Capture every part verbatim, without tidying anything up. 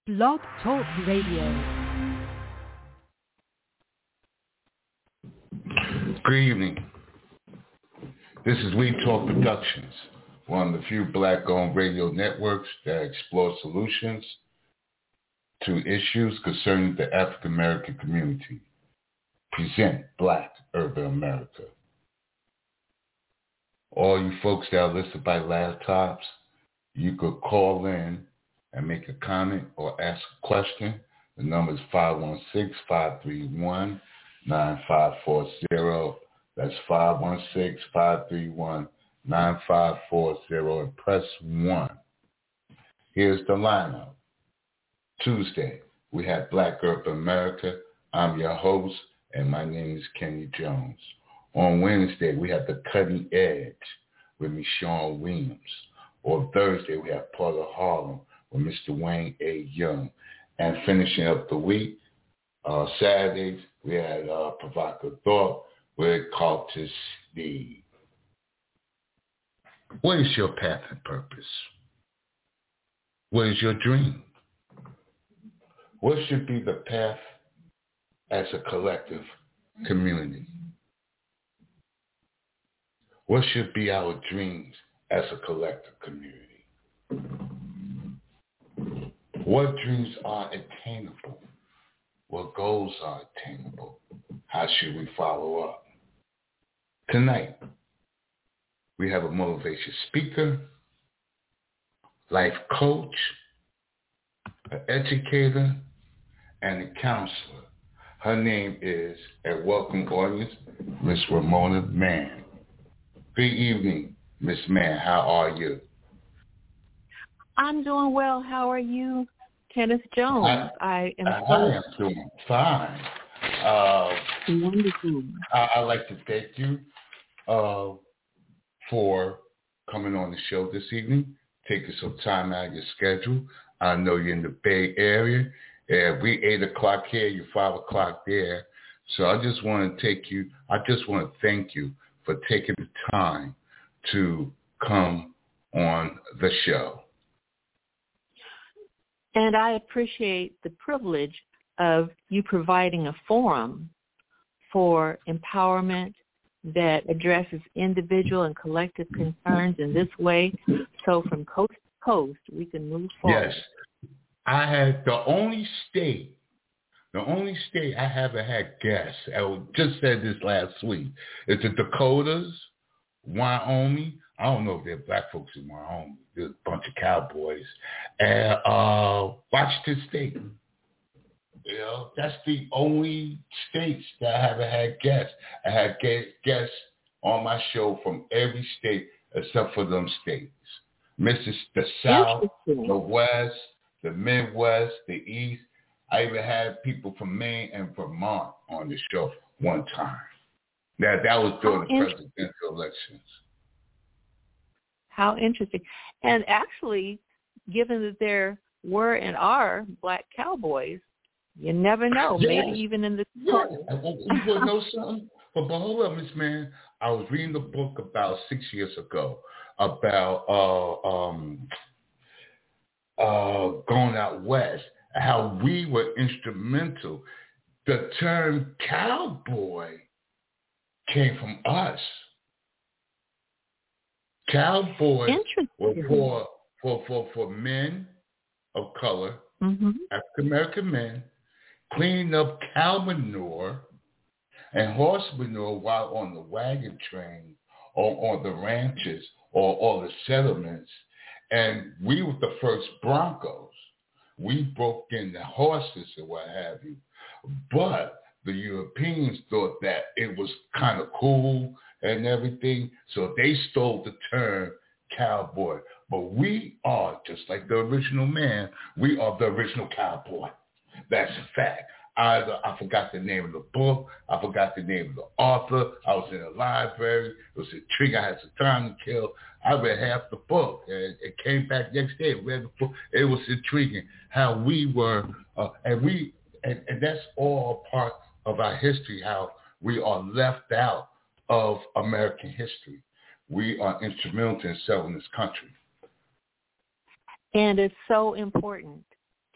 Blog Talk Radio. Good evening. This is We Talk Productions, one of the few black-owned radio networks that explore solutions to issues concerning the African American community. Present Black Urban America. All you folks that are listed by laptops, you could call in and make a comment or ask a question. The number is five one six, five three one, nine five four zero. That's five one six, five three one, nine five four zero and press one. Here's the lineup. Tuesday, we have Black Urban America. I'm your host, and my name is Kenny Jones. On Wednesday, we have The Cutting Edge with Michonne Williams. On Thursday, we have Part of Harlem with Mister Wayne A. Young. And finishing up the week, uh, Saturdays, we had uh, Provocative Thought with Cultus Steve. What is your path and purpose? What is your dream? What should be the path as a collective community? What should be our dreams as a collective community? What dreams are attainable? What goals are attainable? How should we follow up? Tonight, we have a motivation speaker, life coach, an educator, and a counselor. Her name is, and welcome audience, Miss Ramona Mann. Good evening, Miss Mann. How are you? I'm doing well. How are you, Kenneth Jones? I, I am. I, I am doing fine. Uh, Wonderful. I, I'd like to thank you uh, for coming on the show this evening, taking some time out of your schedule. I know you're in the Bay Area. Yeah, we eight o'clock here, you five o'clock there. So I just want to take you, I just want to thank you for taking the time to come on the show. And I appreciate the privilege of you providing a forum for empowerment that addresses individual and collective concerns in this way. So from coast to coast, we can move forward. Yes. I had the only state, the only state I haven't had guests, I just said this last week, is the Dakotas, Wyoming. I don't know if they're black folks in Wyoming. There's a bunch of cowboys. And uh, Washington State. You know, that's the only states that I haven't had guests. I had guests on my show from every state except for them states. Missus The South, the West, the Midwest, the East. I even had people from Maine and Vermont on the show one time. Now, that was during the presidential elections. How interesting. And actually, given that there were and are black cowboys, you never know. Yes. Maybe even in the... Yeah. You want to know something? But, but hold up, Miss Man. I was reading a book about six years ago about... Uh, um, Uh, going out west, how we were instrumental. The term cowboy came from us. Cowboys were for, for, for, for men of color, mm-hmm. African American men, cleaning up cow manure and horse manure while on the wagon train or on the ranches or, or the settlements. And we were the first Broncos. We broke in the horses and what have you. But the Europeans thought that it was kind of cool and everything, so they stole the term cowboy. But we are, just like the original man, we are the original cowboy. That's a fact. I, I forgot the name of the book. I forgot the name of the author. I was in the library. It was intriguing. I had some time to kill. I read half the book. And it came back next day. Read the book. It was intriguing how we were, uh, and we, and, and that's all part of our history, how we are left out of American history. We are instrumental in selling this country. And it's so important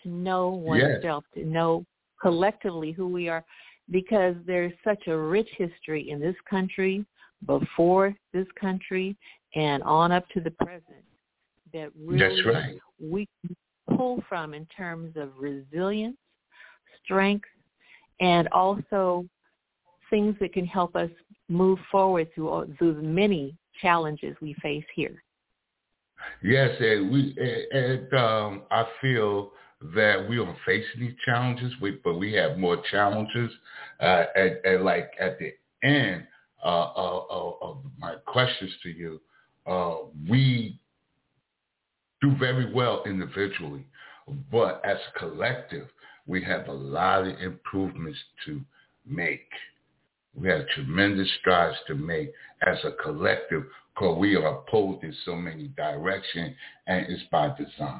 to know oneself, yes. to know collectively who we are, because there's such a rich history in this country, before this country, and on up to the present that really That's right. we can pull from in terms of resilience, strength, and also things that can help us move forward through, through the many challenges we face here. Yes, and we and um, I feel that we are facing these challenges, but we have more challenges. Uh, and, and like at the end uh, of, of my questions to you, uh, we do very well individually, but as a collective, we have a lot of improvements to make. We have tremendous strides to make as a collective, because we are pulled in so many directions, and it's by design.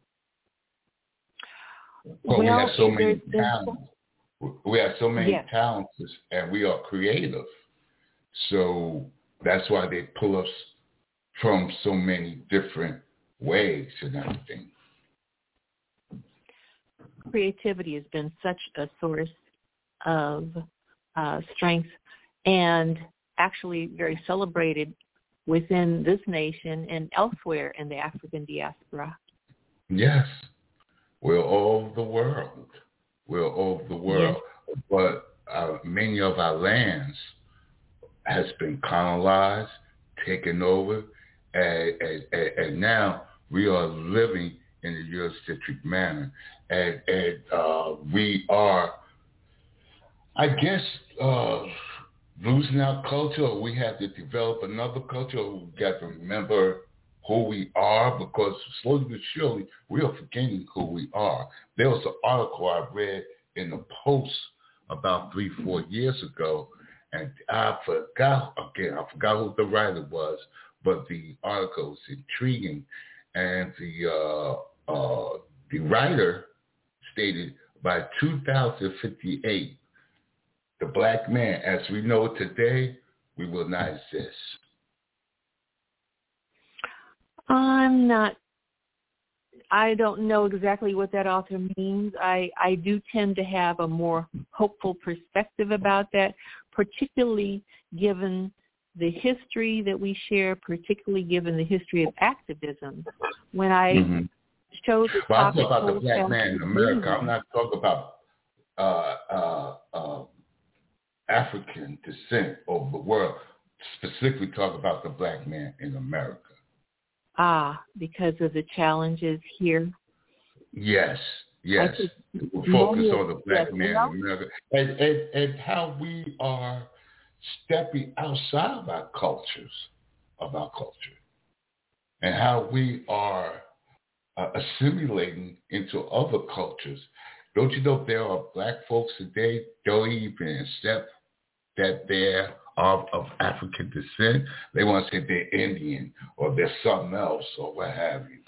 Well, we have so many talents. We have so many yes. talents, and we are creative. So that's why they pull us from so many different ways and everything. Creativity has been such a source of uh, strength, and actually very celebrated within this nation and elsewhere in the African diaspora. Yes. We're all over the world. We're all over the world. Yes. But uh, many of our lands has been colonized, taken over, and, and, and now we are living in a Eurocentric manner. And, and uh, we are, I guess, uh, losing our culture. We have to develop another culture. We got to remember who we are, because slowly but surely we are forgetting who we are. There was an article I read in the Post about three, four years ago, and I forgot, again, I forgot who the writer was, but the article was intriguing. And the uh, uh, the writer stated by two thousand fifty-eight, the black man, as we know it today, we will not exist. I'm not, I don't know exactly what that author means. I, I do tend to have a more hopeful perspective about that, particularly given the history that we share, particularly given the history of activism. When I mm-hmm. showed the well, topic... I'm talking about the black man in America. I'm not talking about uh, uh, uh, African descent over the world, specifically talking about the black man in America. Ah, because of the challenges here? Yes, yes. We'll focus on the black yes, man you know? in America. And, and, and how we are stepping outside of our cultures, of our culture, and how we are uh, assimilating into other cultures. Don't you know there are black folks today don't even accept that they're of, of African descent? They want to say they're Indian or they're something else or what have you.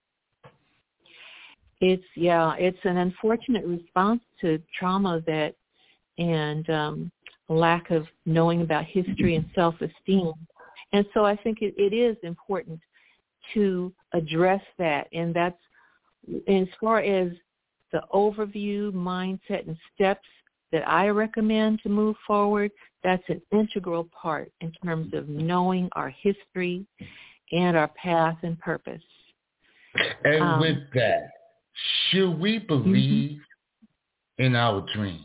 It's, yeah, it's an unfortunate response to trauma that and um, lack of knowing about history and self-esteem. And so I think it, it is important to address that. And that's, as far as the overview, mindset, and steps that I recommend to move forward, that's an integral part in terms of knowing our history and our path and purpose. And um, with that, should we believe mm-hmm. in our dreams?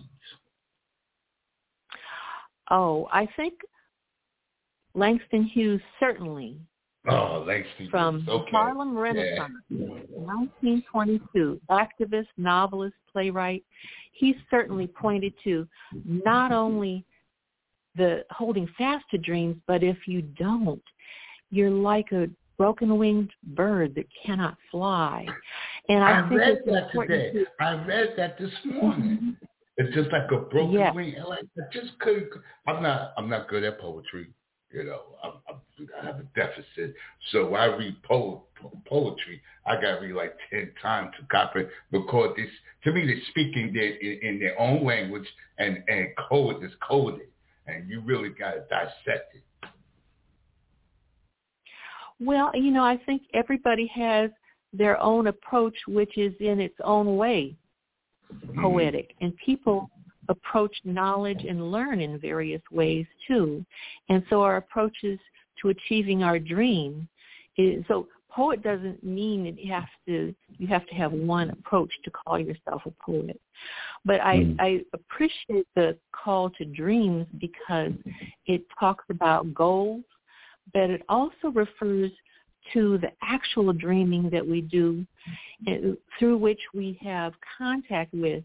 Oh, I think Langston Hughes certainly. Oh, Langston From Hughes. Okay. Harlem Renaissance, yeah. nineteen twenty-two, activist, novelist, playwright. He certainly pointed to not only the holding fast to dreams, but if you don't, you're like a broken-winged bird that cannot fly. And I, I think read it's that today. To... I read that this morning. Mm-hmm. It's just like a broken yes. wing. Like I just couldn't. I'm not. I'm not good at poetry. You know, I'm, I'm, I have a deficit. So I read po- poetry. I got to read like ten times to copy it because this, to me, they're speaking their, in, in their own language and, and code is coded. And you really got to dissect it. Well, you know, I think everybody has their own approach, which is in its own way poetic. And people approach knowledge and learn in various ways too. And so our approaches to achieving our dream is, so poet doesn't mean that you have to, you have to have one approach to call yourself a poet. But I, mm. I appreciate the call to dreams because it talks about goals, but it also refers to the actual dreaming that we do, through which we have contact with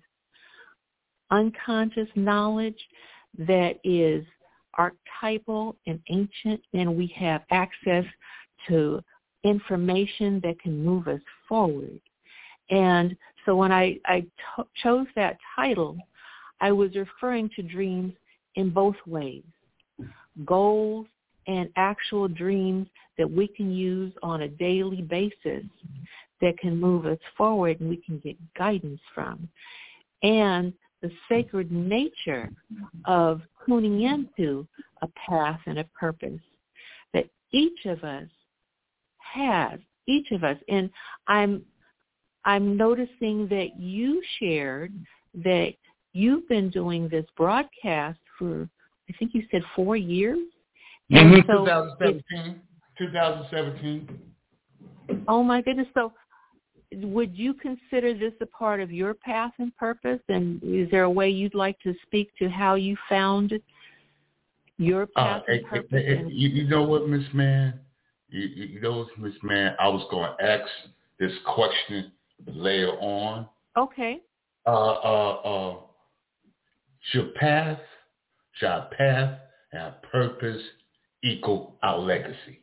unconscious knowledge that is archetypal and ancient, and we have access to information that can move us forward. And so when I, I t- chose that title, I was referring to dreams in both ways, goals and actual dreams that we can use on a daily basis that can move us forward and we can get guidance from. And the sacred nature of tuning into a path and a purpose that each of us has, each of us. And I'm I'm noticing that you shared that you've been doing this broadcast for, I think you said four years? Mm-hmm. So twenty seventeen. It, twenty seventeen. Oh, my goodness. So would you consider this a part of your path and purpose? And is there a way you'd like to speak to how you found your path uh, and it, purpose? It, it, you, you know what, Miss Mann? You, you know what, Miss Mann? I was going to ask this question later on. Okay. Uh, uh, uh, should path, should our path and our purpose equal our legacy?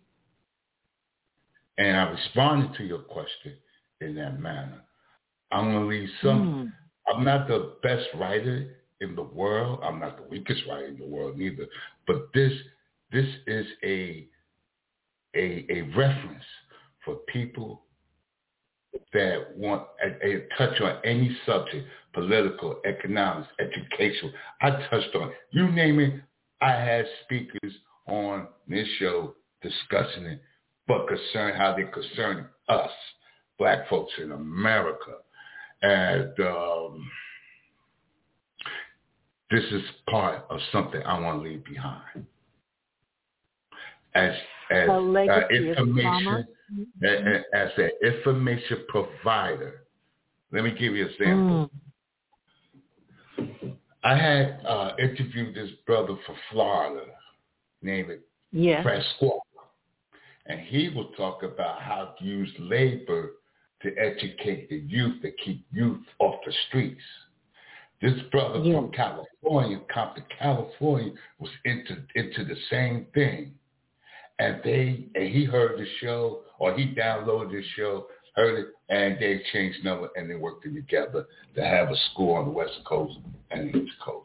And I responded to your question in that manner. I'm going to leave some, mm. I'm not the best writer in the world. I'm not the weakest writer in the world either. But this this is a, a, a reference for people that want a, a touch on any subject, political, economics, educational. I touched on it. You name it, I had speakers on this show discussing it, but concern how they concern us, Black folks in America. And um, this is part of something I want to leave behind. As as uh, information, mm-hmm. as an information provider. Let me give you an example. Mm. I had uh, interviewed this brother from Florida named yeah. Pasquale. And he will talk about how to use labor to educate the youth, to keep youth off the streets. This brother yeah. from California, Compton, California, was into into the same thing. And they and he heard the show, or he downloaded the show, heard it, and they changed number and they worked together to have a school on the West Coast and the East Coast.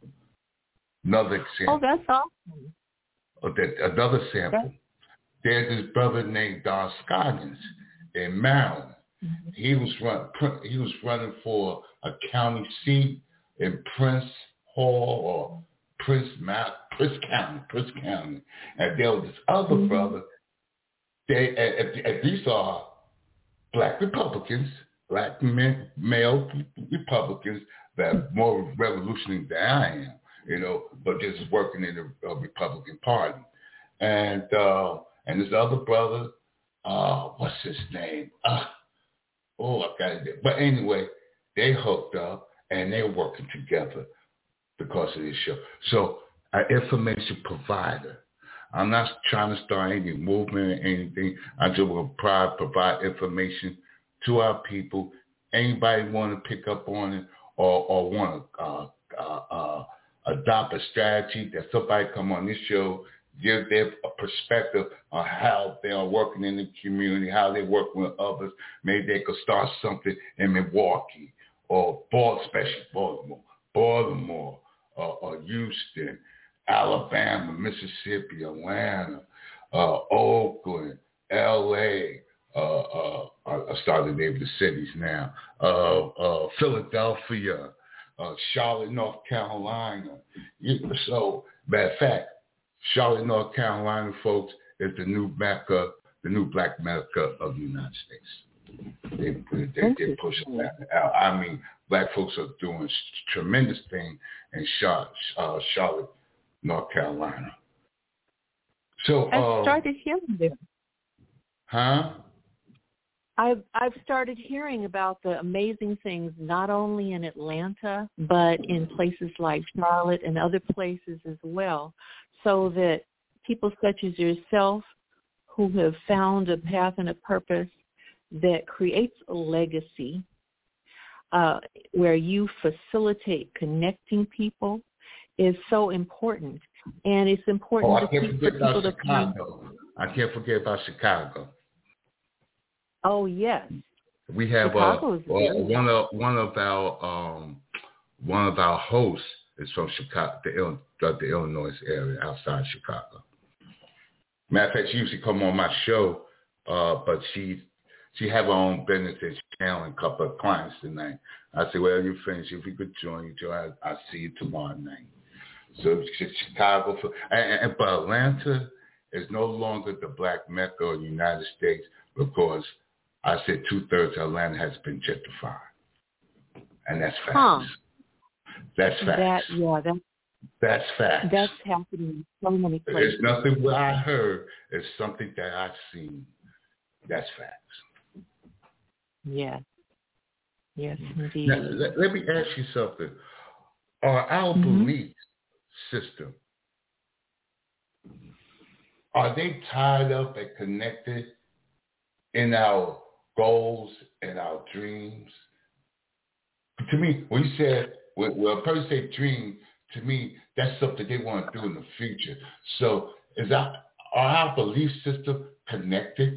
Another example. Oh, that's awesome. Oh, that, another sample. That's- There's this brother named Don Scoggins in Maryland. Mm-hmm. He was run, he was running for a county seat in Prince Hall or Prince Mount, Prince County, Prince County. And there was this other mm-hmm. brother. They and, and these are Black Republicans, Black men, male Republicans that are more revolutionary than I am, you know, but just working in the uh, Republican Party. And uh, And this other brother, uh, what's his name? Uh, oh, I got it. But anyway, they hooked up and they're working together because of this show. So, an information provider. I'm not trying to start any movement or anything. I just want to provide, provide information to our people. Anybody want to pick up on it or, or want to uh, uh, uh, adopt a strategy that somebody come on this show, give their perspective on how they are working in the community, how they work with others. Maybe they could start something in Milwaukee or Baltimore, especially Baltimore, Baltimore or, or Houston, Alabama, Mississippi, Atlanta, uh, Oakland, L A. Uh, uh, I started to name the cities now. Uh, uh, Philadelphia, uh, Charlotte, North Carolina. So, matter of fact, Charlotte, North Carolina, folks, is the new Mecca, the new Black Mecca of the United States. They they they pushing that out. I mean, black folks are doing tremendous thing in Charlotte, uh, Charlotte, North Carolina. So I uh, started hearing them. Huh? I've I've started hearing about the amazing things not only in Atlanta but in places like Charlotte and other places as well, so that people such as yourself who have found a path and a purpose that creates a legacy uh, where you facilitate connecting people is so important. And it's important oh, to I can't keep forget about people Chicago. to I can't forget about Chicago. Oh, yes. We have uh, uh, one of one of our um, one of our hosts is from Chicago, the, the Illinois area outside Chicago. Matter of fact, she usually come on my show, uh, but she she have her own business and she's handling a couple of clients tonight. I said, well, you're finished. If we could join you, Joe, I, I'll see you tomorrow night. So Chicago, for, and, and, but Atlanta is no longer the black Mecca of the United States because I said two-thirds of Atlanta has been gentrified. And that's facts. Huh. That's facts. That, yeah, that, that's facts. That's happening in so many places. There's nothing what I heard. It's something that I've seen. That's facts. Yes. Yes, indeed. Now, let, let me ask you something. Are our mm-hmm. belief system, are they tied up and connected in our goals and our dreams? To me, when you said, well, a person say dream, to me, that's something they want to do in the future. So is our, are our belief system connected?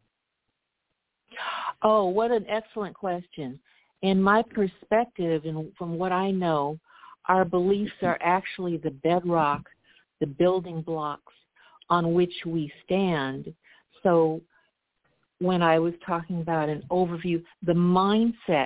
Oh, what an excellent question. In my perspective, and from what I know, our beliefs are actually the bedrock, the building blocks on which we stand. So when I was talking about an overview, the mindset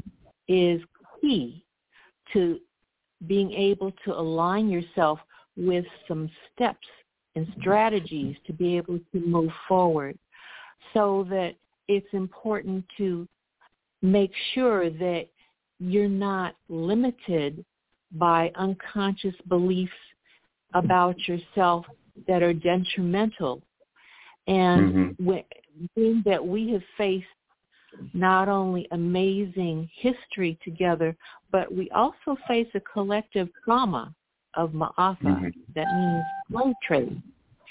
is key to being able to align yourself with some steps and strategies to be able to move forward, so that it's important to make sure that you're not limited by unconscious beliefs about yourself that are detrimental. And mm-hmm. when, being that we have faced not only amazing history together, but we also face a collective trauma of Ma'afa. Mm-hmm. That means slave trade.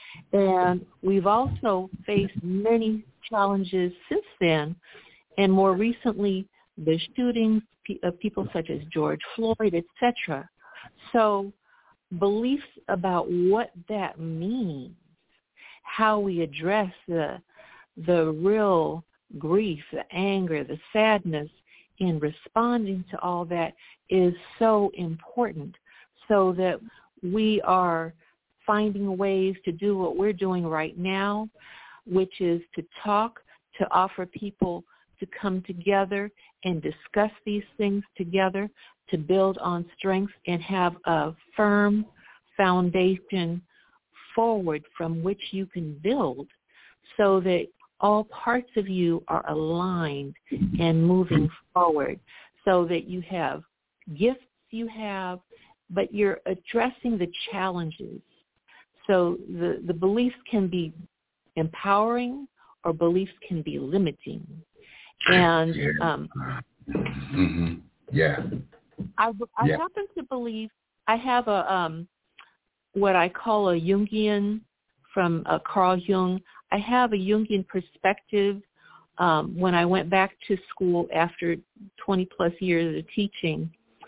And we've also faced many challenges since then, and more recently, the shootings of people such as George Floyd, et cetera. So beliefs about what that means, how we address the the real grief, the anger, the sadness in responding to all that is so important, so that we are finding ways to do what we're doing right now, which is to talk, to offer people to come together and discuss these things together, to build on strengths and have a firm foundation forward from which you can build, so that all parts of you are aligned and moving forward, so that you have gifts you have, but you're addressing the challenges. So the, the beliefs can be empowering or beliefs can be limiting. And yeah. um, mm-hmm. yeah. I, I yeah. happen to believe I have a um, what I call a Jungian from uh, Carl Jung. I have a Jungian perspective. Um, when I went back to school after twenty plus years of teaching,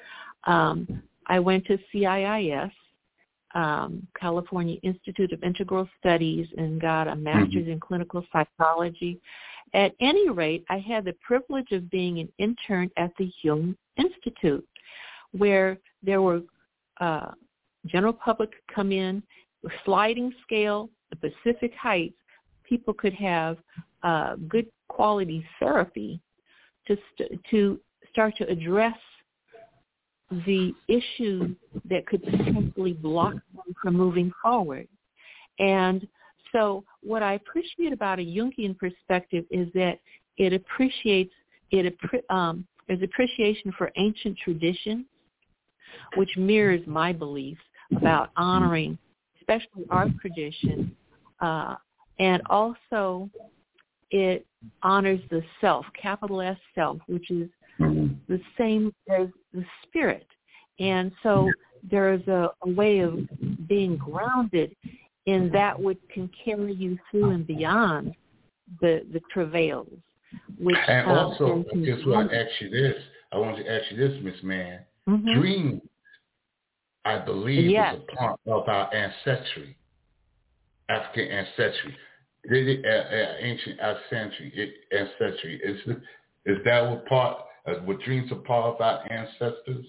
um, I went to C I I S, um, California Institute of Integral Studies, and got a master's mm-hmm. in clinical psychology. At any rate, I had the privilege of being an intern at the Jung Institute, where there were uh, general public could come in, with sliding scale, the Pacific Heights. People could have uh, good quality therapy to st- to start to address the issues that could potentially block them from moving forward. And so what I appreciate about a Jungian perspective is that it appreciates it. Um, there's appreciation for ancient traditions, which mirrors my beliefs about honoring, especially our tradition, uh, and also it honors the self, capital S self, which is the same as the spirit. And so there's a, a way of being grounded in that which can carry you through and beyond the the travails. Which, and um, also, and I just want to ask you this. I want to ask you this, Miss Mann. Mm-hmm. Dreams, I believe, yes. is a part of our ancestry, African ancestry, uh, uh, ancient ancestry. Ancestry is is that what part? Uh, what dreams are part of our ancestors?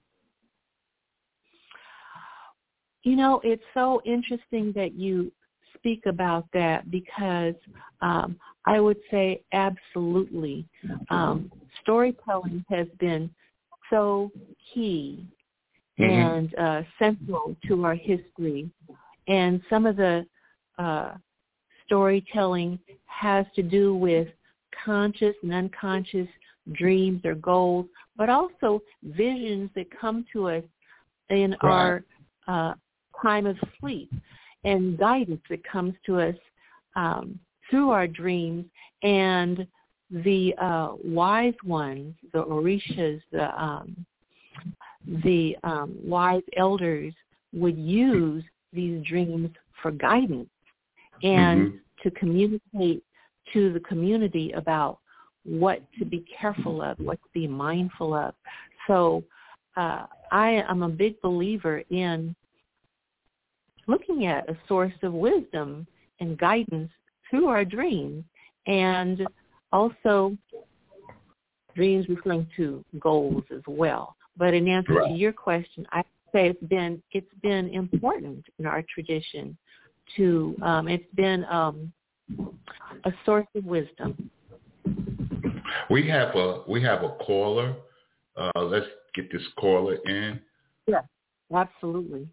You know, it's so interesting that you speak about that because um, I would say absolutely. Um, storytelling has been so key mm-hmm. and uh, central to our history. And some of the uh, storytelling has to do with conscious and unconscious dreams or goals, but also visions that come to us in right. our uh, time of sleep, and guidance that comes to us um, through our dreams. And the uh, wise ones, the orishas, the um, the um, wise elders would use these dreams for guidance and mm-hmm. to communicate to the community about what to be careful of, what to be mindful of. So uh, I am a big believer in looking at a source of wisdom and guidance through our dreams, and also dreams referring to goals as well. But in answer right. to your question, I say it's been it's been important in our tradition to um, it's been um, a source of wisdom. We have a we have a caller. Uh, let's get this caller in. Yeah, absolutely.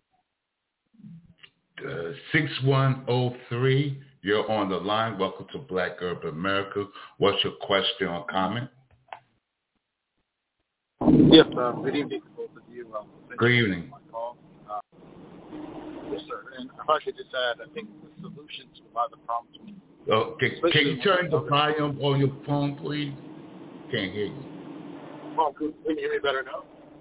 Uh, six one zero three, you're on the line. Welcome to Black Urban America. What's your question or comment? Yes, uh, good evening to both of you. Um, good evening. Uh, yes, sir. And if I should just add, I think the solution to a lot of the problems. Oh, can, can you turn the volume on your phone, please? Can't hear you. Oh, can you hear me better now?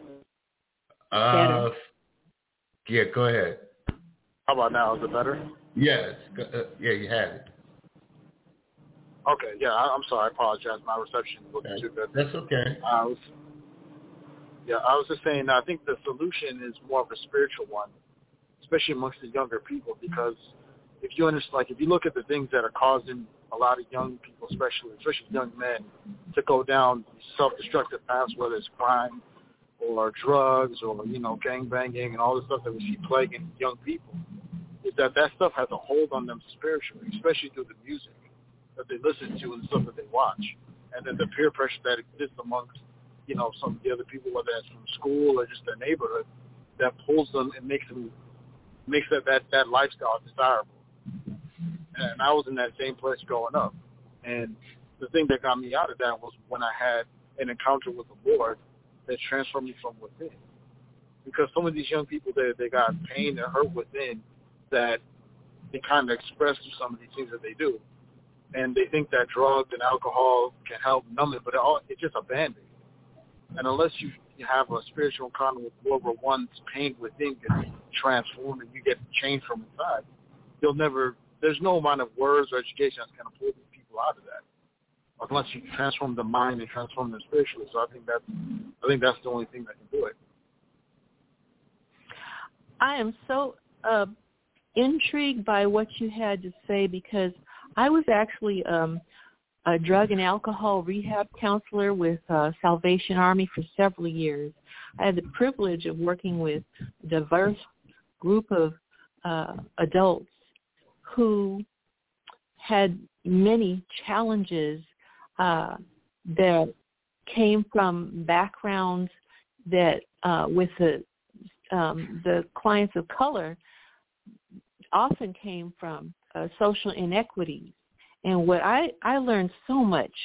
Uh, yeah, go ahead. How about now? Is it better? Yes. Uh, yeah, you had it. Okay. Yeah, I, I'm sorry. I apologize. My reception wasn't too good. That's okay. I was, yeah, I was just saying, I think the solution is more of a spiritual one, especially amongst the younger people, because if you understand, like, if you look at the things that are causing a lot of young people, especially, especially young men, to go down self-destructive paths, whether it's crime or drugs or, you know, gang banging and all the stuff that we see plaguing young people, is that that stuff has a hold on them spiritually, especially through the music that they listen to and the stuff that they watch. And then the peer pressure that exists amongst, you know, some of the other people, whether that's from school or just their neighborhood, that pulls them and makes them, makes that, that, that lifestyle desirable. And I was in that same place growing up. And the thing that got me out of that was when I had an encounter with the Lord that transformed me from within. Because some of these young people, they, they got pain and hurt within that they kind of express through some of these things that they do. And they think that drugs and alcohol can help numb it, but it all, it's just a Band-Aid. And unless you, you have a spiritual encounter with the Lord where one's pain within gets transformed and you get changed from inside, you'll never, there's no amount of words or education that's going to pull these people out of that, unless you transform the mind and transform them spiritually. So I think that's, I think that's the only thing that can do it. I am so uh, intrigued by what you had to say, because I was actually um, a drug and alcohol rehab counselor with uh, Salvation Army for several years. I had the privilege of working with a diverse group of uh, adults who had many challenges uh, that came from backgrounds that uh, with the um, the clients of color often came from uh, social inequities. And what I, I learned so much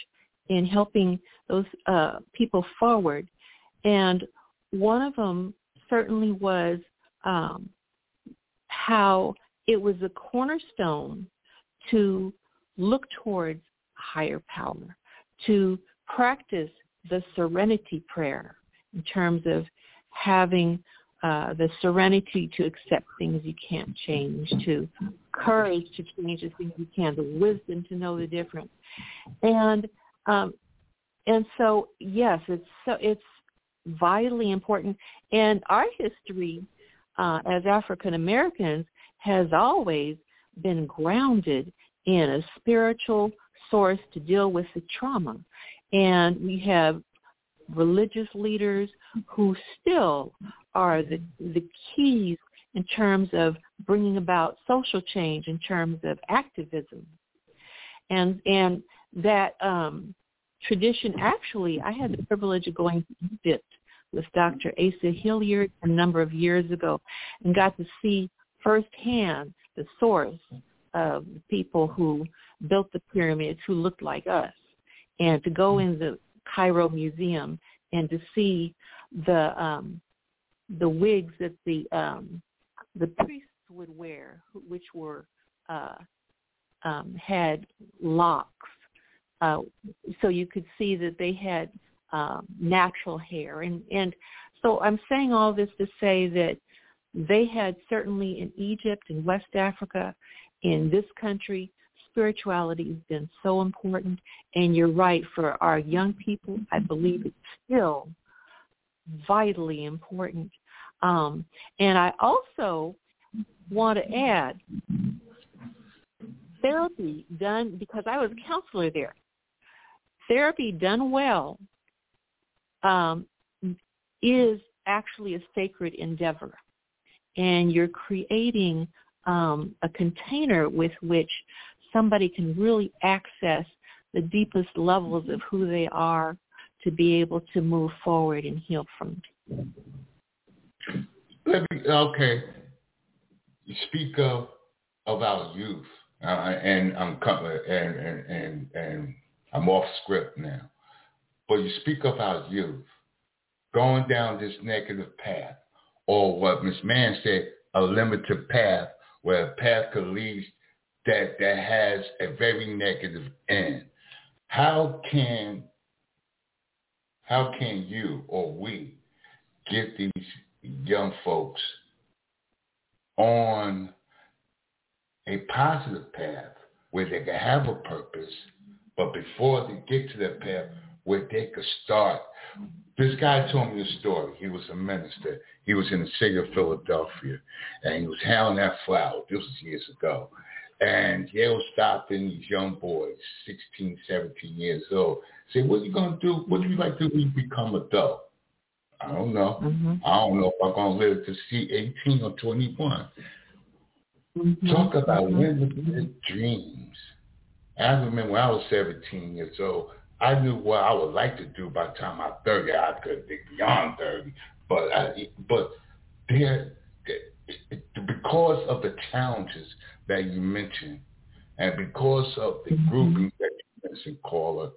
in helping those uh, people forward. And one of them certainly was um, how it was a cornerstone to look towards higher power, to practice the serenity prayer in terms of having uh, the serenity to accept things you can't change, to courage to change the things you can, the wisdom to know the difference. And um, and so, yes, it's so it's vitally important. And our history uh, as African Americans has always been grounded in a spiritual source to deal with the trauma. And we have religious leaders who still are the, the keys in terms of bringing about social change, in terms of activism. And and that um, tradition, actually, I had the privilege of going to Egypt with Doctor Asa Hilliard a number of years ago and got to see firsthand the source of the people who built the pyramids who looked like us, and to go in the Cairo Museum and to see the um, the wigs that the um, the priests would wear, which were uh, um, had locks, uh, so you could see that they had um, natural hair, and and so I'm saying all this to say that they had certainly in Egypt and West Africa, in this country, spirituality has been so important. And you're right, for our young people, I believe it's still vitally important. Um, and I also want to add, therapy done, because I was a counselor there, therapy done well um, is actually a sacred endeavor. And you're creating um, a container with which somebody can really access the deepest levels of who they are to be able to move forward and heal from. Let me, okay. You speak of of our youth, uh, and I'm and, and and and I'm off script now. But you speak of our youth going down this negative path, or what Miz Mann said, a limited path, where a path could lead that that has a very negative end. How can how can you or we get these young folks on a positive path where they can have a purpose, but before they get to that path, where they could start? This guy told me a story. He was a minister. He was in the city of Philadelphia, and he was handling that flower. This was years ago. And they were stopping these young boys, sixteen, seventeen years old, say, what are you going to do? What do you like to do when you become adult? I don't know. Mm-hmm. I don't know if I'm going to live to see eighteen or twenty-one. Mm-hmm. Talk about mm-hmm. limited dreams. I remember when I was seventeen years old, I knew what I would like to do by the time I'm thirty. I could think beyond thirty, but I, but there, because of the challenges that you mentioned, and because of the mm-hmm. grouping that you mentioned, caller,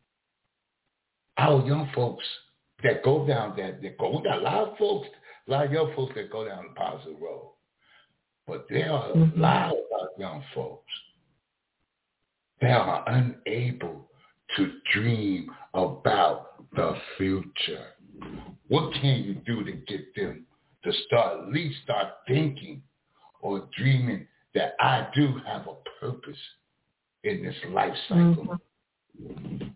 our young folks that go down that, that go, we got a lot of folks, a lot of young folks that go down the positive road, but there are mm-hmm. a lot of young folks that are unable to dream about the future. What can you do to get them to start, at least start thinking or dreaming that I do have a purpose in this life cycle? Mm-hmm.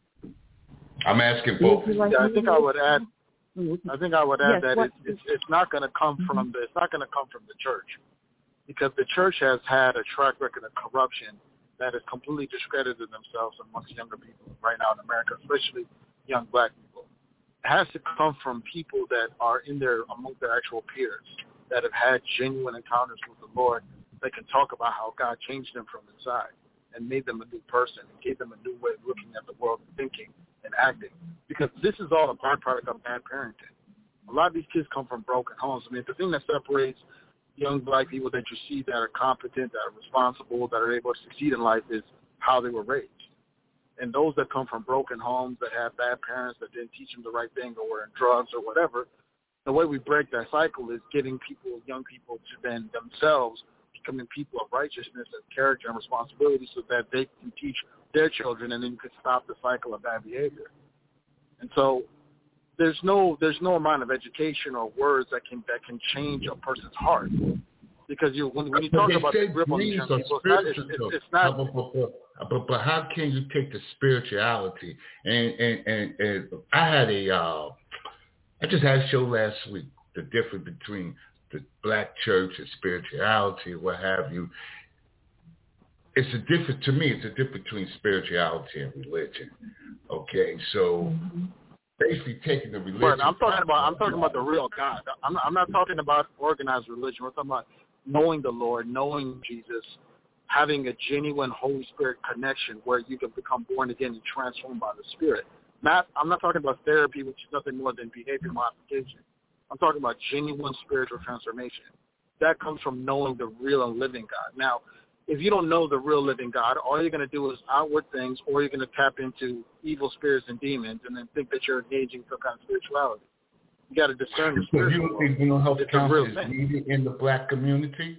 I'm asking both. Yeah, I think I would add. I think I would add yes, that it's, it's it's not going to come mm-hmm. from the it's not going to come from the church, because the church has had a track record of corruption that has completely discredited themselves amongst younger people right now in America, especially young black people. It has to come from people that are in their among their actual peers that have had genuine encounters with the Lord, that can talk about how God changed them from inside and made them a new person and gave them a new way of looking at the world and thinking and acting. Because this is all a byproduct of bad parenting. A lot of these kids come from broken homes. I mean, the thing that separates young black people that you see that are competent, that are responsible, that are able to succeed in life is how they were raised. And those that come from broken homes, that have bad parents that didn't teach them the right thing or were in drugs or whatever, the way we break that cycle is getting people, young people, to then themselves becoming people of righteousness and character and responsibility so that they can teach their children, and then you can stop the cycle of bad behavior. And so there's no there's no amount of education or words that can that can change a person's heart. Because you when, when you talk about the grip on these young people, it's not, it's, it's, it's not but, but, but, but, but how can you take the spirituality? And and, and, and I had a uh, I just had a show last week, the difference between the black church and spirituality, what have you. It's a difference, to me, it's a difference between spirituality and religion. Okay, so basically taking the religion. But I'm talking about I'm talking about the real God. I'm not, I'm not talking about organized religion. We're talking about knowing the Lord, knowing Jesus, having a genuine Holy Spirit connection where you can become born again and transformed by the Spirit. Not, I'm not talking about therapy, which is nothing more than behavior modification. I'm talking about genuine spiritual transformation. That comes from knowing the real and living God. Now, if you don't know the real living God, all you're going to do is outward things, or you're going to tap into evil spirits and demons and then think that you're engaging some kind of spirituality. You got to discern the spiritual. So you don't think mental health counseling is needed in the black community?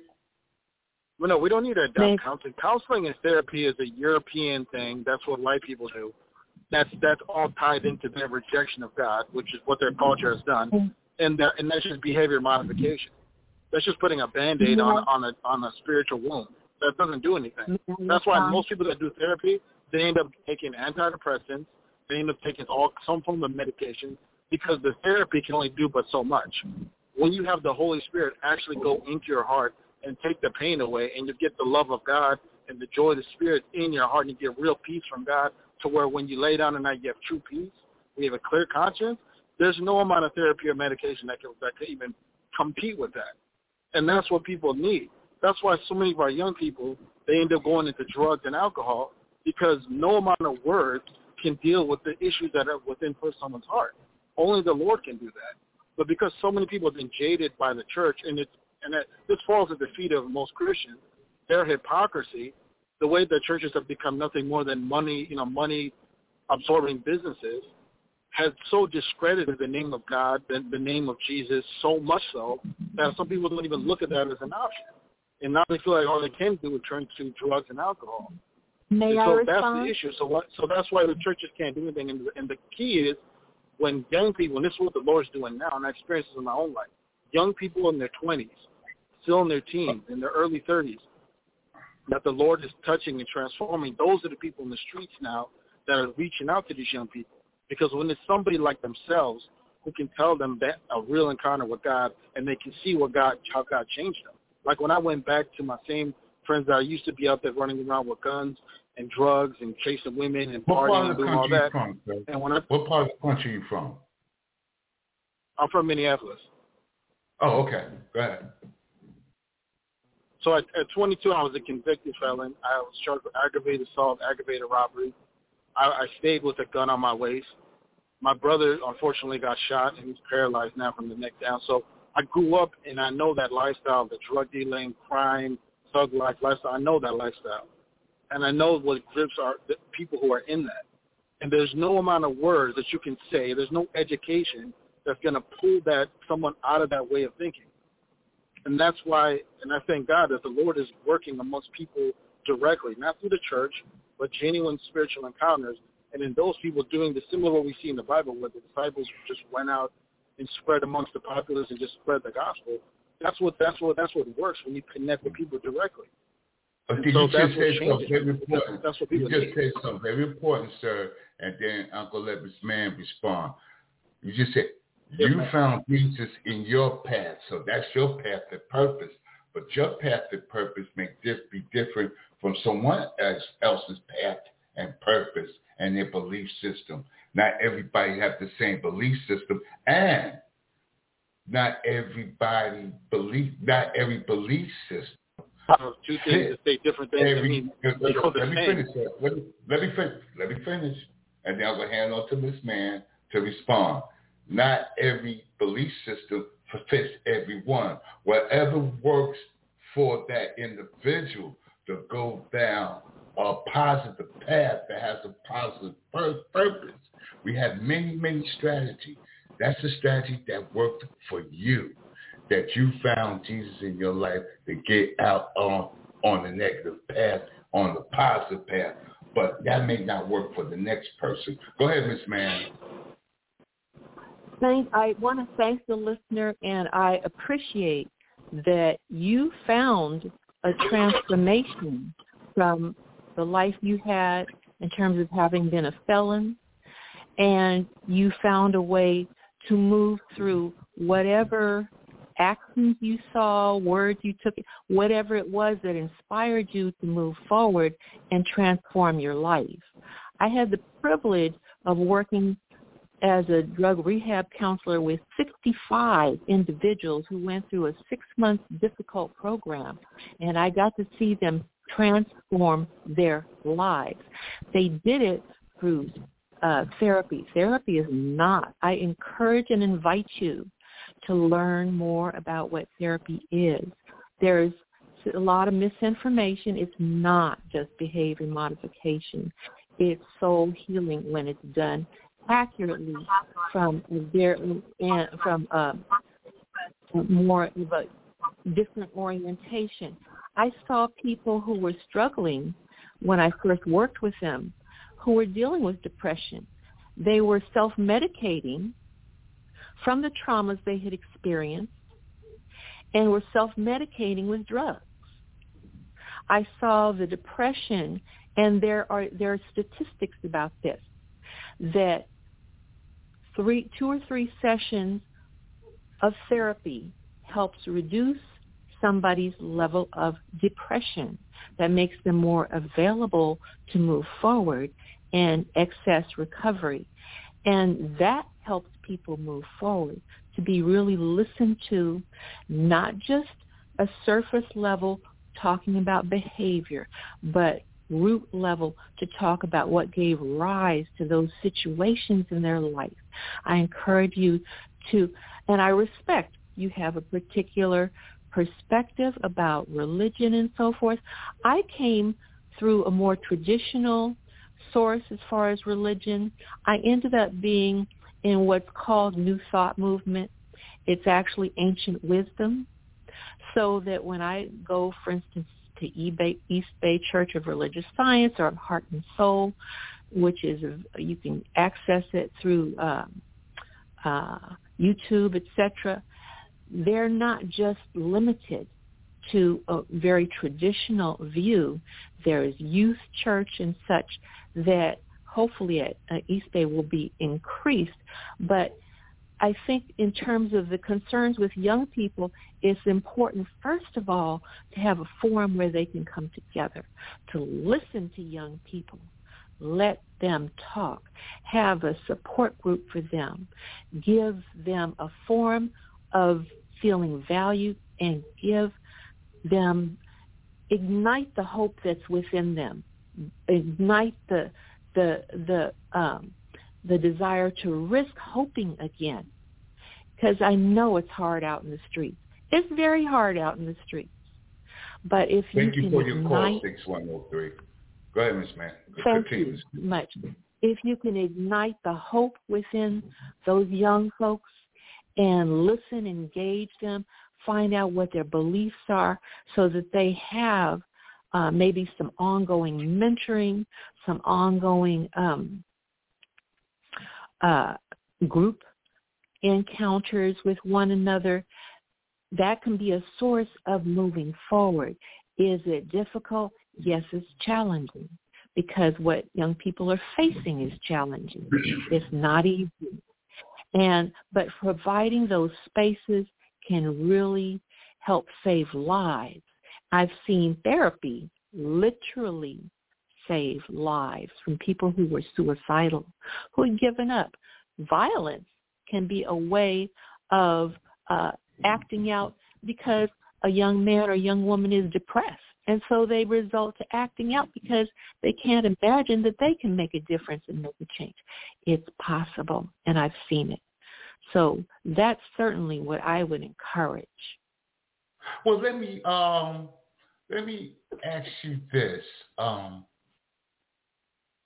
Well, no, we don't need adult counseling. Counseling and therapy is a European thing. That's what white people do. That's that's all tied into their rejection of God, which is what their culture has done, and that, and that's just behavior modification. That's just putting a Band-Aid on on a on a spiritual wound. That doesn't do anything. That's why most people that do therapy, they end up taking antidepressants. They end up taking all some form of medication because the therapy can only do but so much. When you have the Holy Spirit actually go into your heart and take the pain away, and you get the love of God and the joy of the Spirit in your heart, and you get real peace from God, to where when you lay down at night you have true peace, we have a clear conscience, there's no amount of therapy or medication that can, that can even compete with that. And that's what people need. That's why so many of our young people, they end up going into drugs and alcohol, because no amount of words can deal with the issues that are within someone's heart. Only the Lord can do that. But because so many people have been jaded by the church, and it, and that, this falls at the feet of most Christians, their hypocrisy, the way that churches have become nothing more than money, you know, money-absorbing businesses, has so discredited the name of God, the, the name of Jesus, so much so that some people don't even look at that as an option. And now they feel like all they can do is turn to drugs and alcohol. May and I so respond? that's the issue. So what, so that's why the churches can't do anything. And, and the key is when young people, and this is what the Lord's doing now, and I experience this in my own life, young people in their twenties, still in their teens, in their early thirties, that the Lord is touching and transforming. Those are the people in the streets now that are reaching out to these young people. Because when it's somebody like themselves who can tell them that a real encounter with God, and they can see what God, how God changed them. Like when I went back to my same friends that I used to be out there running around with guns and drugs and chasing women and partying and doing all that. From, and when I, what part of the country are you from? I'm from Minneapolis. Oh, okay. Go ahead. So at, at twenty-two, I was a convicted felon. I was charged with aggravated assault, aggravated robbery. I, I stayed with a gun on my waist. My brother, unfortunately, got shot, and he's paralyzed now from the neck down. So I grew up, and I know that lifestyle, the drug dealing, crime, thug life lifestyle. I know that lifestyle. And I know what grips are the people who are in that. And there's no amount of words that you can say, there's no education that's going to pull that someone out of that way of thinking. And that's why, and I thank God that the Lord is working amongst people directly, not through the church, but genuine spiritual encounters. And in those people doing the similar what we see in the Bible, where the disciples just went out and spread amongst the populace and just spread the gospel. That's what that's what that's what works when you connect with people directly. But did so you that's just what say something very important? That's, that's what people you just need. said something very important, sir, and then Uncle let this man respond. You just said yes, you man. found Jesus in your path, so that's your path to purpose. But your path to purpose may just be different from someone else's path and purpose and their belief system. Not everybody has the same belief system, and not everybody believe. Not every belief system. Uh, two things that say different things. Every, I mean, let, they go the let me same. finish. Sir. Let me let me finish. Let me finish, and then I'll go hand on to this man to respond. Not every belief system fits everyone. Whatever works for that individual to go down a positive path that has a positive pur- purpose. We have many, many strategies. That's the strategy that worked for you, that you found Jesus in your life to get out on, on the negative path, on the positive path. But that may not work for the next person. Go ahead, Miss Mann. Thank, I want to thank the listener, and I appreciate that you found a transformation from the life you had in terms of having been a felon, and you found a way to move through whatever actions you saw, words you took, whatever it was that inspired you to move forward and transform your life. I had the privilege of working as a drug rehab counselor with sixty-five individuals who went through a six-month difficult program, and I got to see them transform their lives. They did it through uh, therapy. Therapy is not. I encourage and invite you to learn more about what therapy is. There's a lot of misinformation. It's not just behavior modification. It's soul healing when it's done accurately from their from uh, more of a different orientation. I saw people who were struggling when I first worked with them, who were dealing with depression. They were self-medicating from the traumas they had experienced and were self-medicating with drugs. I saw the depression, and there are there are statistics about this, that three, two or three sessions of therapy helps reduce somebody's level of depression. That makes them more available to move forward and access recovery. And that helps people move forward, to be really listened to, not just a surface level talking about behavior, but root level to talk about what gave rise to those situations in their life. I encourage you to, and I respect you have a particular perspective about religion and so forth. I came through a more traditional source as far as religion. I ended up being in what's called New Thought movement. It's actually ancient wisdom. So that when I go, for instance, to East Bay Church of Religious Science or Heart and Soul, which is, you can access it through um, uh, YouTube, et cetera, they're not just limited to a very traditional view. There is youth church and such that hopefully at uh, East Bay will be increased. But I think in terms of the concerns with young people, it's important, first of all, to have a forum where they can come together, to listen to young people, let them talk, have a support group for them, give them a forum of feeling valued, and give them, ignite the hope that's within them, ignite the the the um, the desire to risk hoping again, because I know it's hard out in the streets. It's very hard out in the streets. But if Thank you, you can for your ignite, call, six one oh three. Go ahead, Miz Mann. Thank you much. If you can ignite the hope within those young folks and listen, engage them, find out what their beliefs are so that they have uh, maybe some ongoing mentoring, some ongoing um, uh, group encounters with one another, that can be a source of moving forward. Is it difficult? Yes, it's challenging, because what young people are facing is challenging. It's not easy. And but providing those spaces can really help save lives. I've seen therapy literally save lives from people who were suicidal, who had given up. Violence can be a way of uh, acting out because a young man or young woman is depressed. And so they result to acting out because they can't imagine that they can make a difference and make a change. It's possible, and I've seen it. So that's certainly what I would encourage. Well, let me um, let me ask you this. Um,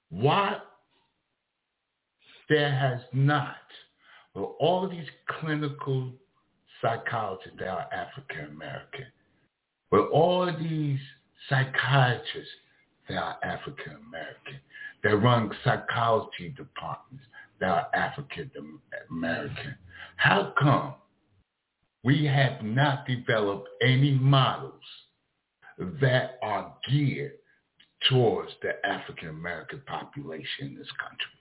why there has not, well, all of these clinical psychologists that are African American, but all of these psychiatrists that are African American, that run psychology departments that are African American, how come we have not developed any models that are geared towards the African American population in this country?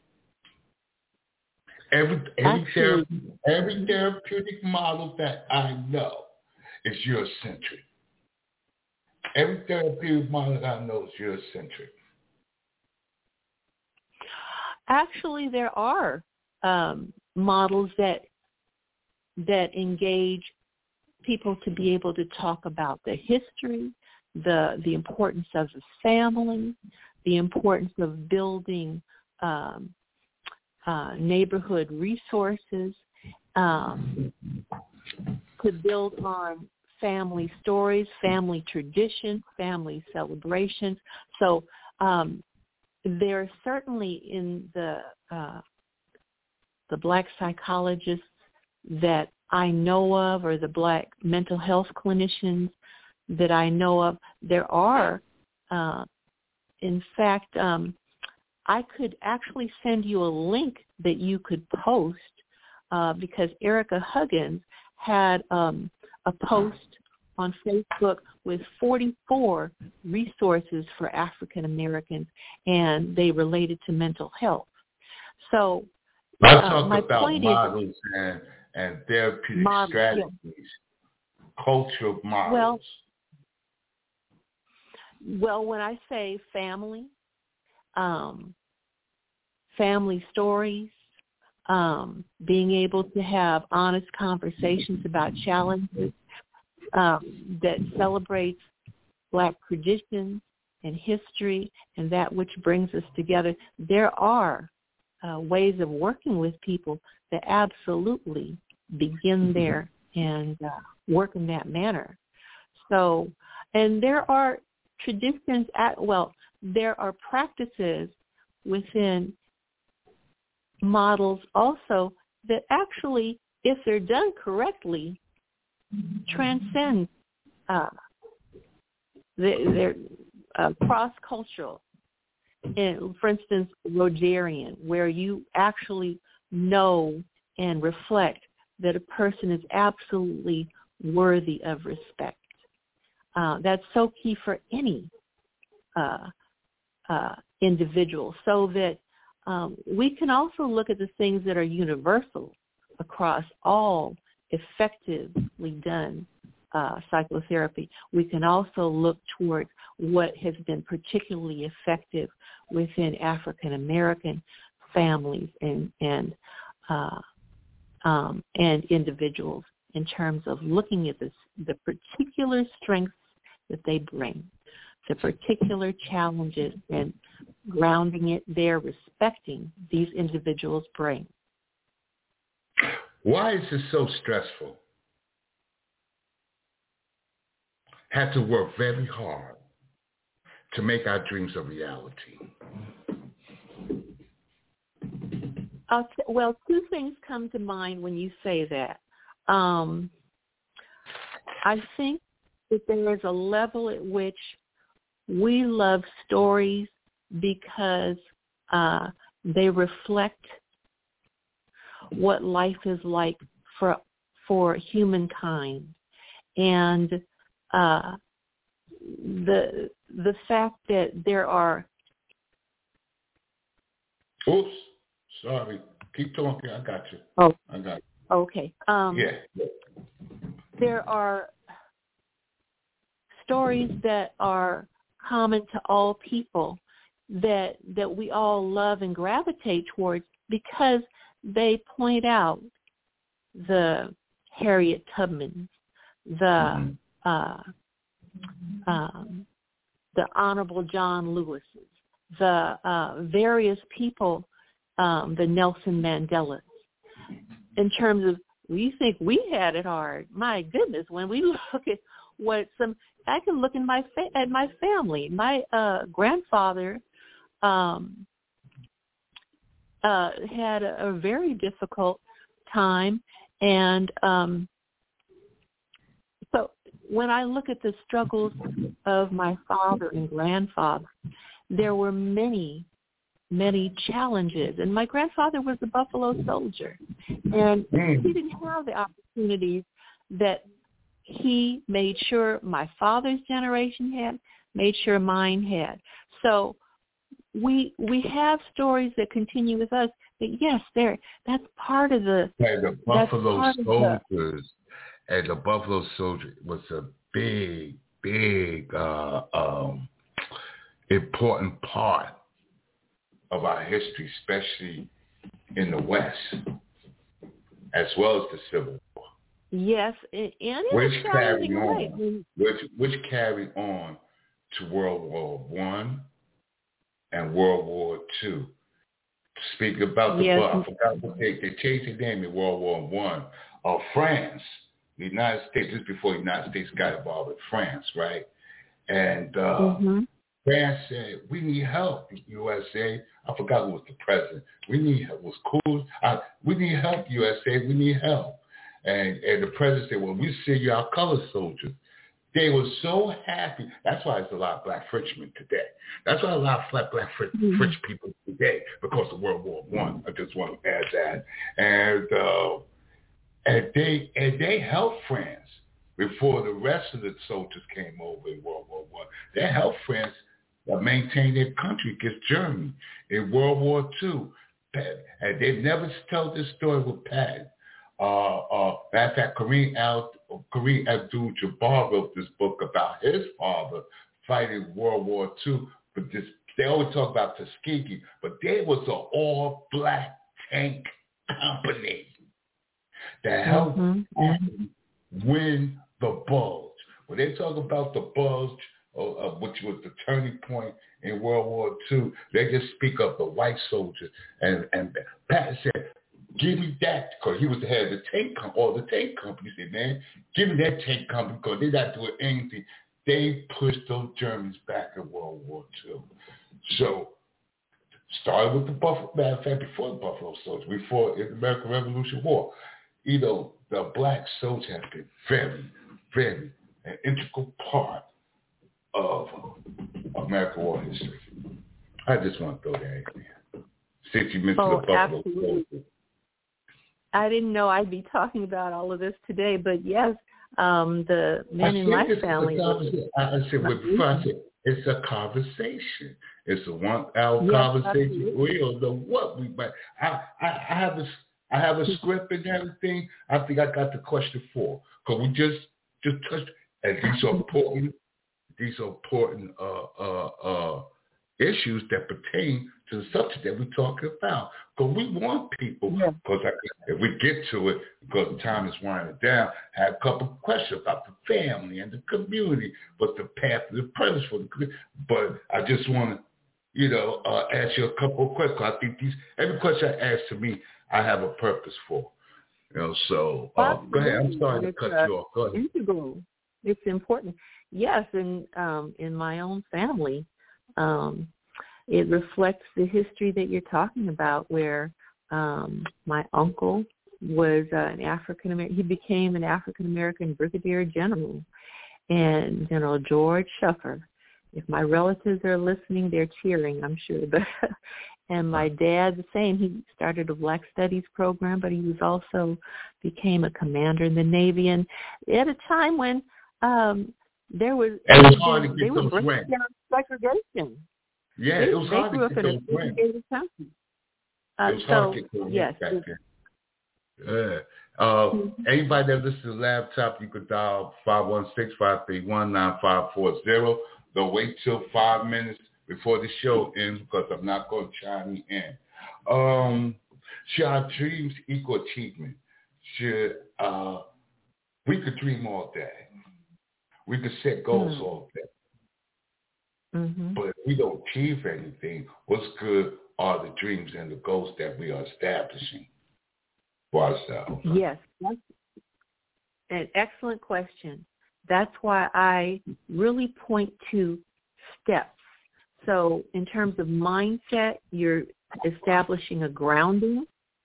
Every every, Actually, thera- every therapeutic model that I know is Eurocentric. Every therapeutic model that I know is Eurocentric. Actually, there are um, models that that engage people to be able to talk about the history, the the importance of the family, the importance of building um, uh, neighborhood resources, um, to build on family stories, family traditions, family celebrations. So um, there are certainly in the uh, the Black psychologists that I know of, or the Black mental health clinicians that I know of, there are, uh, in fact, um, I could actually send you a link that you could post uh, because Erica Huggins had um, a post on Facebook with forty-four resources for African Americans, and they related to mental health. So I uh, talk my about point models is, and, and therapeutic models, strategies, yeah. cultural models. Well, well, when I say family, um, family stories, um, being able to have honest conversations about challenges um, that celebrates Black traditions and history and that which brings us together, there are uh, ways of working with people that absolutely begin there and uh, work in that manner. So, and there are traditions at, well, there are practices within models also that actually, if they're done correctly, transcend, uh, they're, they're uh, cross-cultural. And, for instance, Rogerian, where you actually know and reflect that a person is absolutely worthy of respect. Uh, that's so key for any uh, uh, individual, so that um, we can also look at the things that are universal across all effectively done uh, psychotherapy. We can also look towards what has been particularly effective within African American families and and uh, um, and individuals in terms of looking at this, the particular strengths that they bring, the particular challenges, and grounding it there, respecting these individuals bring. Why is it so stressful? Had to work very hard to make our dreams a reality. I'll t- well, two things come to mind when you say that. Um, I think that there is a level at which we love stories because uh, they reflect what life is like for for humankind, and uh, the the fact that there are. Oops, sorry. Keep talking. I got you. Oh, I got you. Okay. Um, yeah. There are stories that are common to all people that that we all love and gravitate towards because they point out the Harriet Tubmans, the mm-hmm. uh, um, the Honorable John Lewis's, the uh, various people, um, the Nelson Mandelas. In terms of, we think we had it hard. My goodness, when we look at what some, I can look in my fa- at my family. My uh, grandfather um, uh, had a, a very difficult time. And um, so when I look at the struggles of my father and grandfather, there were many, many challenges. And my grandfather was a Buffalo Soldier, and he didn't have the opportunities that he made sure my father's generation had, made sure mine had. So we we have stories that continue with us, but yes, there that's part of the and the Buffalo Soldiers the, and the Buffalo Soldier was a big, big uh, um, important part of our history, especially in the West, as well as the Civil War. Yes, and it which was carried on, way. which which carried on to World War One and World War Two. Speaking about the yes. Buff, I forgot what they they changed the name in World War One. Uh, France, the United States, just before the United States got involved with France, right? And uh, mm-hmm. France said, "We need help, U S A." I forgot who was the president. We need help. It was cool. Uh, we need help, U S A. We need help. And and the president said, "Well, we send you our color soldiers." They were so happy. That's why there's a lot of black Frenchmen today. That's why a lot of black, black French, mm-hmm. French people today, because of World War One. I. I just want to add that. And uh, and they and they helped France before the rest of the soldiers came over in World War One. They helped France uh, maintain their country against Germany in World War Two. And they never tell this story with Pat. Uh, uh, matter of fact, Kareem, Al, Kareem Abdul-Jabbar wrote this book about his father fighting World War Two. But this, they always talk about Tuskegee, but there was an all-black tank company that helped mm-hmm. win the Bulge. When they talk about the Bulge, uh, which was the turning point in World War Two, they just speak of the white soldiers. And, and Pat said, "Give me that," because he was the head of the tank company, or the tank company. He said, "Man, give me that tank company because they're not doing anything." They pushed those Germans back in World War Two. So, started with the Buffalo, matter of fact, before the Buffalo Soldiers, before the American Revolution War, you know, the black soldier has been very, very an integral part of American war history. I just want to throw that in there. Since you mentioned oh, the Buffalo absolutely. Soldiers. I didn't know I'd be talking about all of this today, but yes, um, the men I in my this family. I, I said, with I said, it's a conversation. It's a one-hour yes, conversation. Absolutely. We don't know what we might. I, I, I have a, I have a script and everything. I think I got the question for because we just, just touched. And these are important. These are important uh, uh, uh, issues that pertain to the subject that we're talking about. Because we want people, because yeah. if we get to it, because the time is winding down, have a couple of questions about the family and the community, but the path of the purpose for the community. But I just want to, you know, uh, ask you a couple of questions. I think these, every question I ask to me, I have a purpose for. You know, so uh, go ahead. I'm sorry to cut uh, you off. Go ahead. Integral. It's important. Yes, and um, in my own family, um, it reflects the history that you're talking about, where um, my uncle was uh, an African American. He became an African American brigadier general, and General George Shuffer. If my relatives are listening, they're cheering, I'm sure. But and my dad, the same. He started a Black Studies program, but he was also became a commander in the Navy, and at a time when um, there was it was hard to get they were those breaking ranks. down segregation. Yeah, they, it was they hard grew to up get in those a segregated country. Uh, it was so, hard to get those yes. back then. Yeah. Uh, mm-hmm. Anybody that listens to the laptop, you could dial five one six, five three one, nine five four zero. Don't wait till five minutes before the show ends because I'm not going to chime in. Um, should our dreams equal achievement? Should uh, we could dream all day? We could set goals mm-hmm. all day. Mm-hmm. But if we don't achieve anything, what's good are the dreams and the goals that we are establishing for ourselves? Yes, that's an excellent question. That's why I really point to steps. So in terms of mindset, you're establishing a grounding,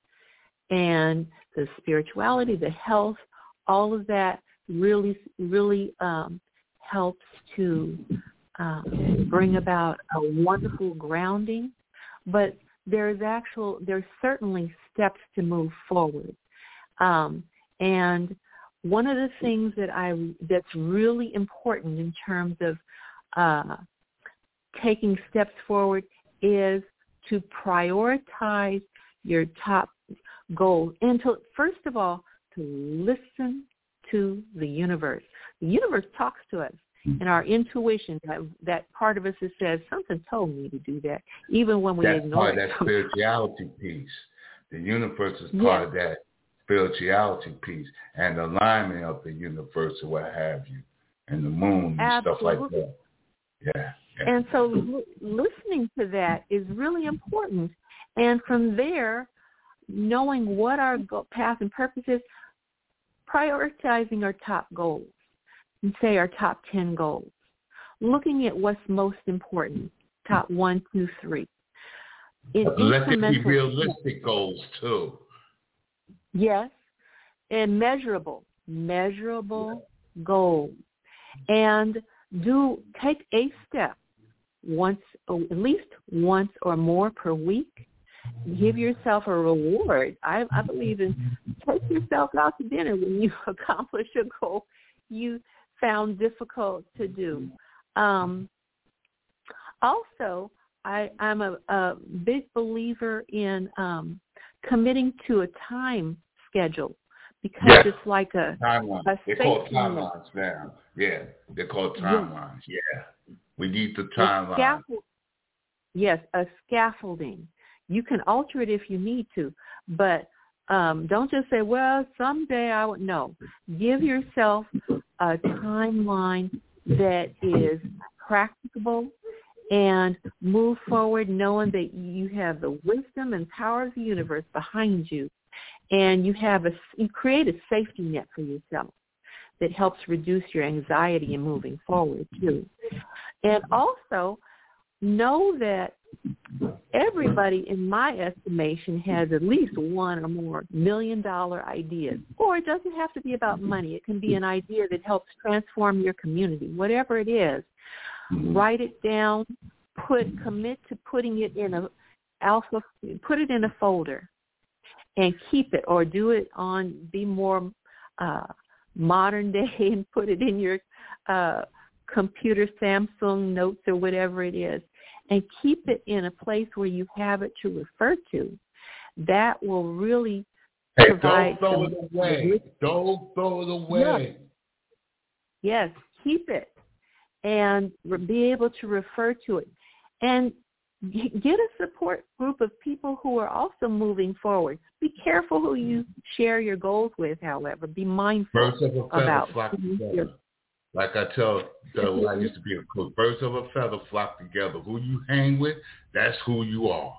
and the spirituality, the health, all of that really, really um, helps to uh, bring about a wonderful grounding. But there's actual, there's certainly steps to move forward. Um, and one of the things that I that's really important in terms of uh, taking steps forward is to prioritize your top goals. And to, first of all, to listen to the universe. The universe talks to us, and our intuition, that, that part of us that says, something told me to do that, even when we That's ignore it. That's part of that spirituality piece. The universe is part yes. of that spirituality piece and the alignment of the universe and what have you, and the moon and Absolutely. stuff like that. Yeah. yeah. And so l- listening to that is really important. And from there, knowing what our go- path and purpose is, prioritizing our top goals, and say our top ten goals, looking at what's most important, top one, two, three. In Let it be incremental realistic steps. goals too. Yes, and measurable, measurable goals. And do take a step once, at least once or more per week. Give yourself a reward. I, I believe in take yourself out to dinner when you accomplish a goal you found difficult to do. Um, also, I, I'm a, a big believer in um, committing to a time schedule, because yes. it's like a timeline. A they're called timelines now. Yeah, they're called timelines. Yes. Yeah, we need the timeline. Scaffold, yes, a scaffolding. You can alter it if you need to, but um, don't just say, well, someday I would. No, give yourself a timeline that is practicable, and move forward knowing that you have the wisdom and power of the universe behind you, and you have a, you create a safety net for yourself that helps reduce your anxiety in moving forward too. And also know that everybody, in my estimation, has at least one or more million dollar ideas. Or it doesn't have to be about money. It can be an idea that helps transform your community. Whatever it is, write it down, put commit to putting it in a alpha, put it in a folder, and keep it, or do it on, be more uh, modern day and put it in your uh, computer, Samsung Notes or whatever it is, and keep it in a place where you have it to refer to. That will really hey, provide. Don't throw some, it away. Don't throw it away. Yes, keep it and be able to refer to it. And get a support group of people who are also moving forward. Be careful who you share your goals with, however. Be mindful Birds of a feather about flock together. Like I tell, tell when I used to be a cook, birds of a feather flock together. Who you hang with, that's who you are.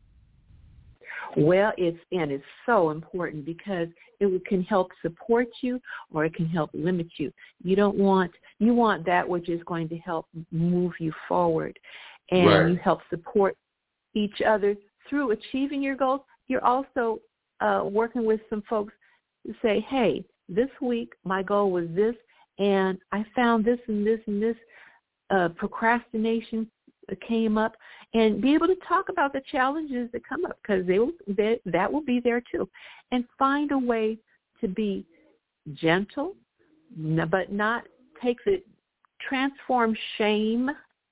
Well, it's and it's so important, because it can help support you, or it can help limit you. You don't want you want that which is going to help move you forward, and right. you help support each other through achieving your goals. You're also uh, working with some folks to say, hey, this week my goal was this, and I found this and this and this uh, procrastination came up, and be able to talk about the challenges that come up, because they will, they, that will be there too, and find a way to be gentle, but not take the transform shame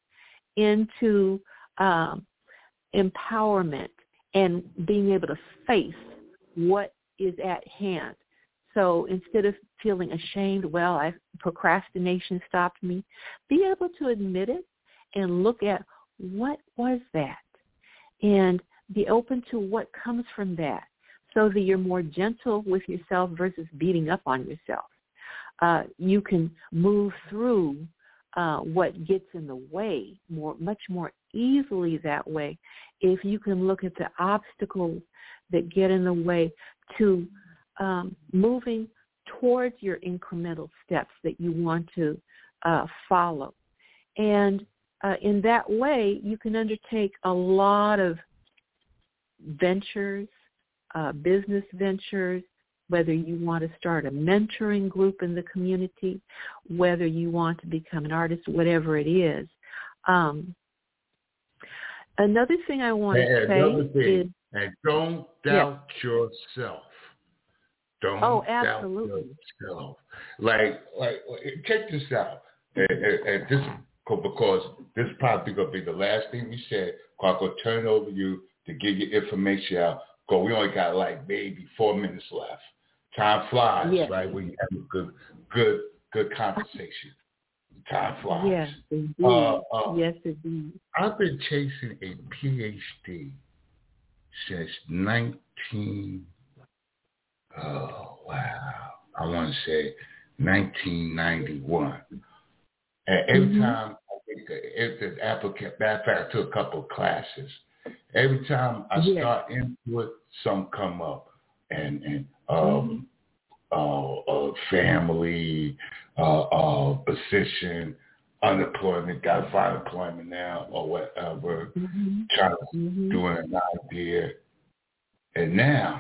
into um, empowerment and being able to face what is at hand. So instead of feeling ashamed, well, I, procrastination stopped me, be able to admit it and look at what was that, and be open to what comes from that, so that you're more gentle with yourself versus beating up on yourself. Uh, you can move through uh, what gets in the way more, much more easily that way, if you can look at the obstacles that get in the way to um, moving towards your incremental steps that you want to uh, follow. And Uh, in that way, you can undertake a lot of ventures, uh, business ventures, whether you want to start a mentoring group in the community, whether you want to become an artist, whatever it is. Um, another thing I want and to say thing, is... And don't doubt yeah. yourself. Don't oh, doubt yourself. Like, like, check this out. And, and, and this, because this is probably going to be the last thing we said. I'm going to turn it over to you to give your information out. Because we only got like maybe four minutes left. Time flies, yes. right? When you have a good, good, good conversation. Time flies. Yes, indeed. Uh, uh, yes, indeed. I've been chasing a P H D since nineteen. Oh wow! I want to say nineteen ninety-one. And every mm-hmm. time I think if the applicant, matter of fact, I took a couple of classes. Every time I yes. start into it, some come up, and and um, mm-hmm. uh, uh, family, uh, uh, position, unemployment, got to find employment now, or whatever. Mm-hmm. Trying to mm-hmm. do an idea, and now,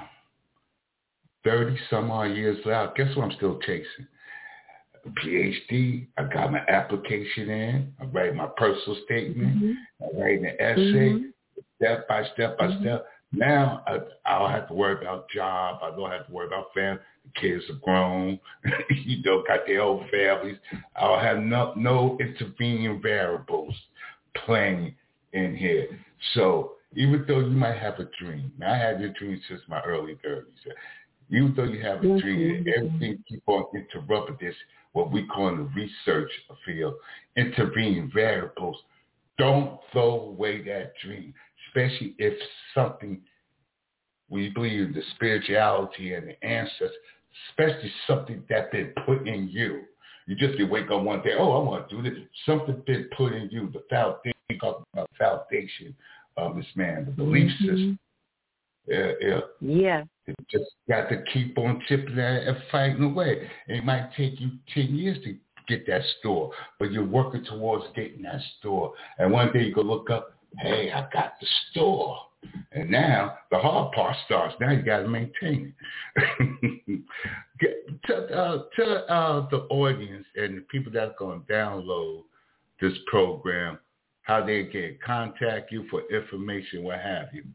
thirty some odd years later, guess what I'm still chasing? P H D. I got my application in. I write my personal statement. Mm-hmm. I write an essay. Mm-hmm. Step by step by mm-hmm. step. Now I, I don't have to worry about job. I don't have to worry about family. The kids are grown. you know, got their own families. I don't have no, no intervening variables playing in here. So even though you might have a dream, now I had a dream since my early thirties. Even though you have a mm-hmm. dream, everything keep on interrupting this, what we call in the research field, intervening variables. Don't throw away that dream, especially if something, we believe in the spirituality and the ancestors, especially something that's been put in you. You just can wake up one day, oh, I want to do this. Something been put in you, the foundation, talking about foundation of this man, the belief mm-hmm. system. Yeah, yeah. Yeah. You just got to keep on chipping at it and fighting away. It might take you ten years to get that store, but you're working towards getting that store. And one day you go look up, hey, I got the store. And now the hard part starts. Now you got to maintain it. Get, tell uh, tell uh, the audience and the people that are going to download this program how they can contact you for information, what have you.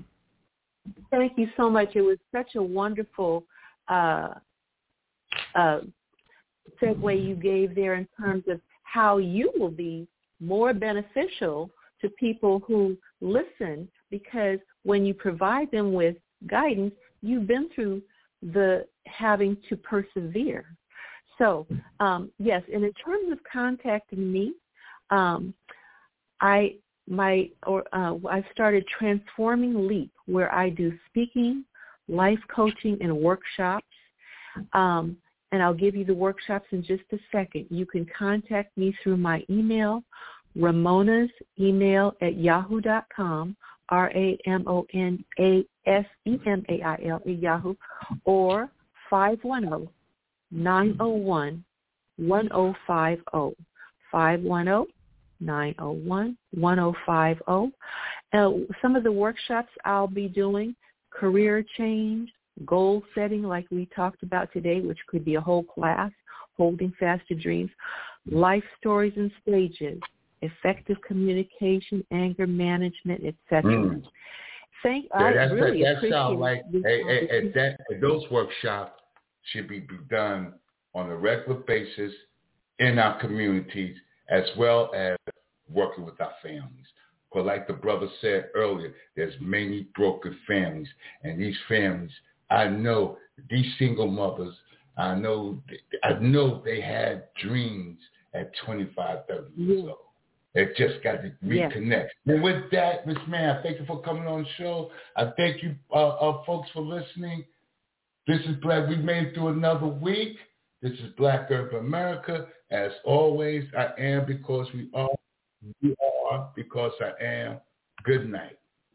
Thank you so much. It was such a wonderful uh, uh, segue you gave there in terms of how you will be more beneficial to people who listen, because when you provide them with guidance, you've been through the having to persevere. So, um, yes, and in terms of contacting me, um, I my or uh, I've started Transforming Leap, where I do speaking, life coaching, and workshops. Um, and I'll give you the workshops in just a second. You can contact me through my email, Ramona's email at yahoo dot com, R A M O N A S E M A I L at Yahoo, or five one zero, nine zero one, one zero five zero, five one zero, nine zero one, one zero five zero. Uh, some of the workshops I'll be doing, career change, goal setting like we talked about today, which could be a whole class, holding fast to dreams, life stories and stages, effective communication, anger management, et cetera. Mm. Thank yeah, I that's, really that, that appreciate sound like hey, hey, hey, that, those workshops should be done on a regular basis in our communities, as well as working with our families. Because like the brother said earlier, there's many broken families. And these families, I know these single mothers, I know I know they had dreams at twenty-five, thirty years old. They just got to reconnect. Yes. And with that, Miz Mann, I thank you for coming on the show. I thank you, uh, uh, folks, for listening. This is Black. We made it through another week. This is Black Urban America. As always, I am because we are. You are because I am. Good night.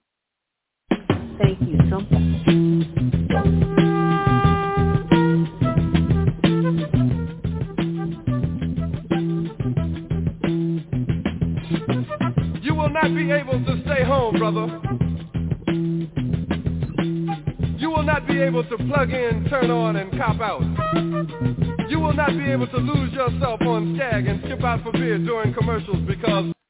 Thank you so much. You will not be able to stay home, brother. will not be able to plug in, turn on, and cop out. You will not be able to lose yourself on Skag and skip out for beer during commercials because